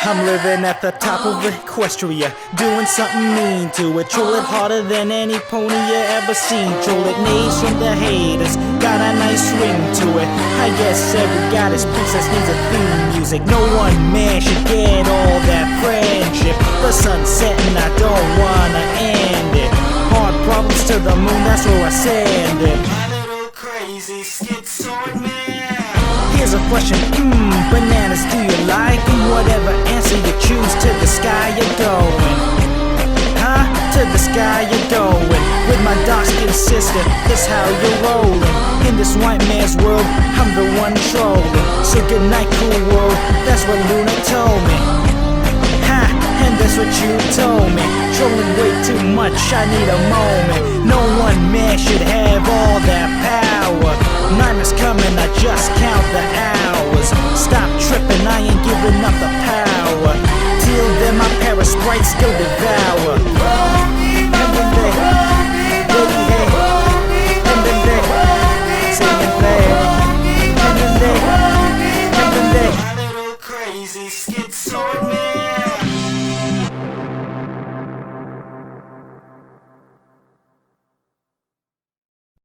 I'm living at the top of Equestria, doing something mean to it. Troll it harder than any pony you ever seen. Troll it nays from the haters, got a nice ring to it. I guess every goddess princess needs a theme music. No one man should get all that friendship. The sun's setting, I don't wanna end it. Hard problems to the moon, that's where I send it. My little crazy schizoid man. Here's a question, bananas do you like? And whatever answer you choose, to the sky you're going. Huh? To the sky you're going. With my dark-skinned sister, that's how you're rolling. In this white man's world, I'm the one trolling. So good night, cool world, that's what Luna told me. Ha, and that's what you told me. Trolling way too much, I need a moment. No one man should have all that power. Nightmare's coming, I just count the hours. Stop tripping, I ain't giving up the power. Till then my parasprites still devour. And then they, baby, hey. And then they, singing back. And then they, My little crazy schizoid man.